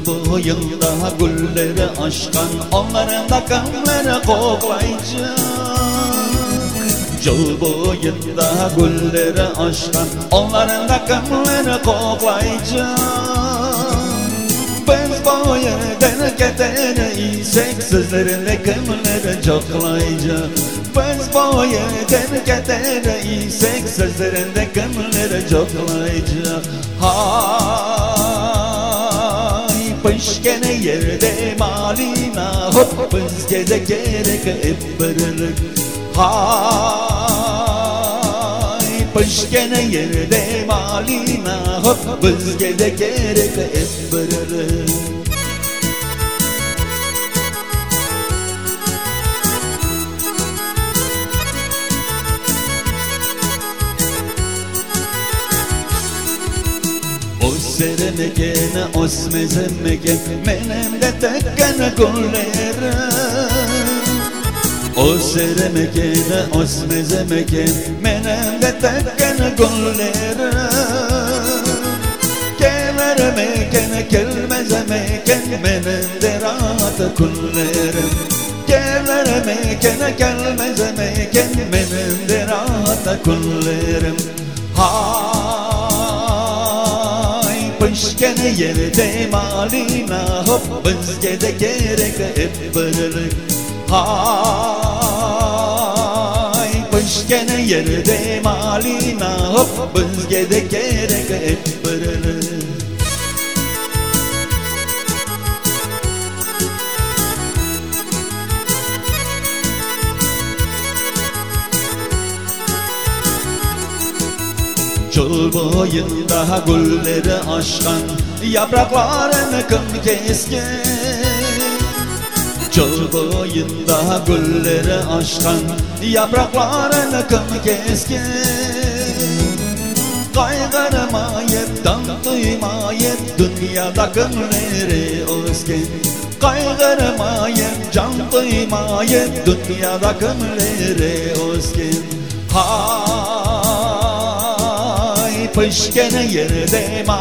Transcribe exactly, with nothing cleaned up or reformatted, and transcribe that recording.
Çöl boyunda gülleri açkan, onların da kanları koklayacak. Çöl boyunda gülleri açkan, onların da kanları koklayacak. Biz bu yerden gidersek sizlerle kimleri çoklayacak. Biz bu yerden gidersek sizlerle kimleri çoklayacak. Hay pışkene yerde malina, hop bizge de gerek hep birlik. Hay pışkene yerde malina, hop bizge de gerek hep birlik. Seremekene osmezemeken menem de tekkene gülleri. O seremekene osmezemeken menem de tekkene gülleri. Kemeremekene kelmezemeken menem de rahat kullerim. Kemeremekene kelmezemeken menem de rahat kullerim. Ha pışkene yerde malina, hop bizge de gerek hep birlik. Hay pışkene yerde malina, hop bizge de gerek hep birlik. Çöl boyunda gülleri açkan, yapraklarını kım kesken. Çöl boyunda gülleri açkan, yapraklarını kım kesken. Kaygırmayıp, dam duymayıp, dünyada kimleri özken. Kaygırmayıp, can duymayıp, dünyada kimleri özken. Ha pışkene yerde